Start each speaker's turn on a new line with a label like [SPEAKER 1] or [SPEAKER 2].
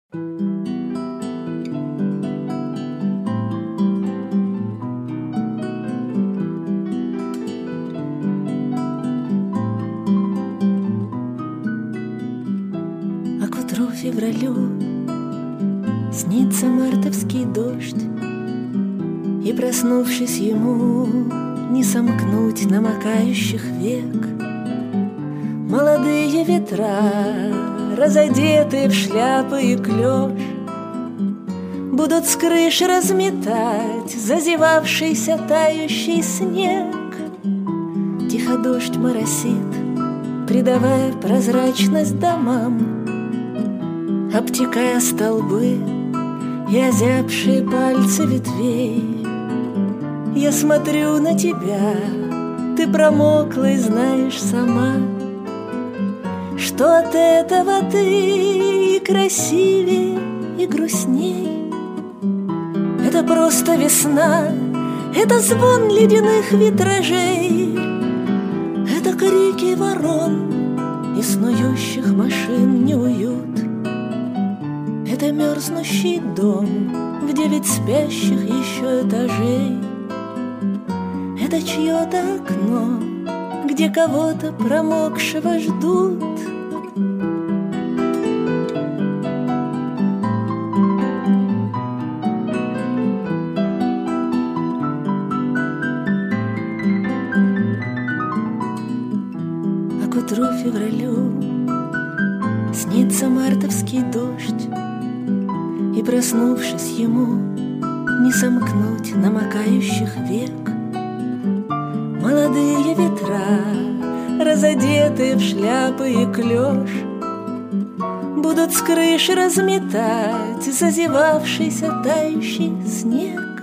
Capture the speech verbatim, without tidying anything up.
[SPEAKER 1] А к утру февралю снится мартовский дождь, и, проснувшись ему, не сомкнуть намокающих век. Молодые ветра, разодетые в шляпы и клёш, будут с крыши разметать зазевавшийся тающий снег. Тихо дождь моросит, придавая прозрачность домам, обтекая столбы и озябшие пальцы ветвей. Я смотрю на тебя, ты промокла и знаешь сама, что от этого ты и красивее, и грустней. Это просто весна, это звон ледяных витражей, это крики ворон и снующих машин неуют. Это мерзнущий дом в девять спящих еще этажей. Это чье-то окно, где кого-то промокшего ждут. А к утру февралю снится мартовский дождь, и, проснувшись ему, не сомкнуть намокающих век. Молодые ветра, разодетые в шляпы и клёш, будут с крыши разметать зазевавшийся тающий снег.